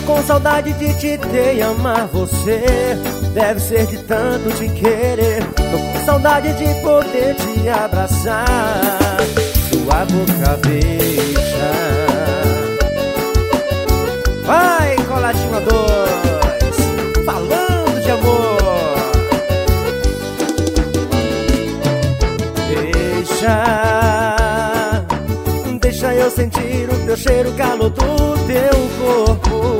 com saudade de te ter e amar você. Deve ser de tanto te querer. Tô com saudade de poder te abraçar, sua boca beija. Vai, Coladinho a dois, falando de amor. Deixa eu sentir o teu cheiro, o calor do teu corpo.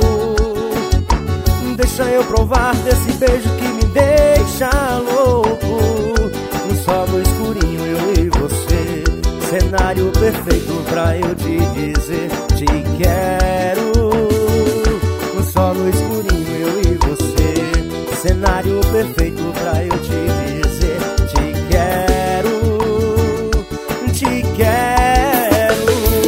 Deixa eu provar desse beijo que me deixa louco. Só no escurinho eu e você, cenário perfeito pra eu te dizer te quero. Só no escurinho eu e você, cenário perfeito pra eu te dizer te quero, te quero.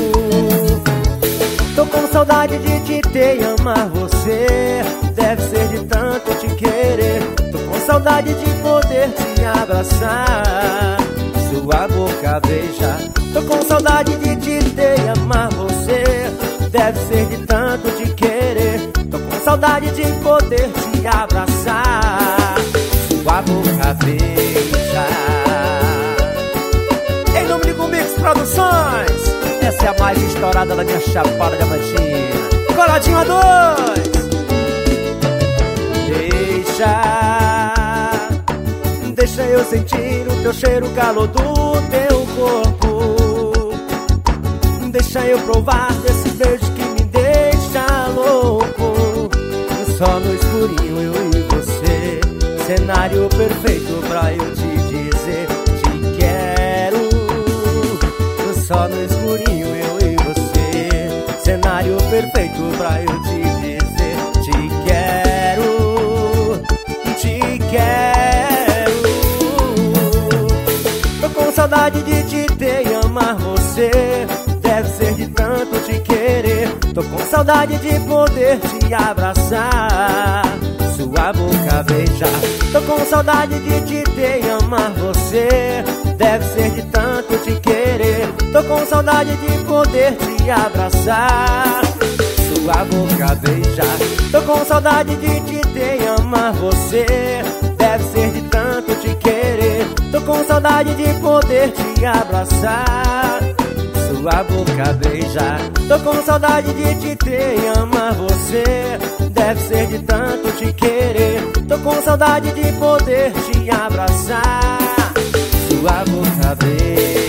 Tô com saudade de te ter e amar você. Deve ser de tanto te querer. Tô com saudade de poder te abraçar, sua boca beijar. Tô com saudade de te ter e amar você. Deve ser de tanto te querer. Tô com saudade de poder te abraçar, sua boca beijar. Em nome de Gumix Produções, essa é a mais estourada da minha Chapada Diamantina. Coladinho a dois. Deixa eu sentir o teu cheiro, o calor do teu corpo. Deixa eu provar desse beijo que me deixa louco. Só no escurinho eu e você, cenário perfeito pra eu te dizer te quero. Só no escurinho eu e você, cenário perfeito pra eu te dizer te quero, te quero. Tô com saudade de te ter e amar você. Deve ser de tanto te querer. Tô com saudade de poder te abraçar, sua boca beijar. Tô com saudade de te ter e amar você. Deve ser de tanto te querer. Tô com saudade de poder te abraçar, sua boca beijar. Tô com saudade de te ter e amar você. Deve ser de tanto te querer. Tô com saudade de poder te abraçar, sua boca beijar. Tô com saudade de te ter e amar você. Deve ser de tanto te querer. Tô com saudade de poder te abraçar, sua boca beijar.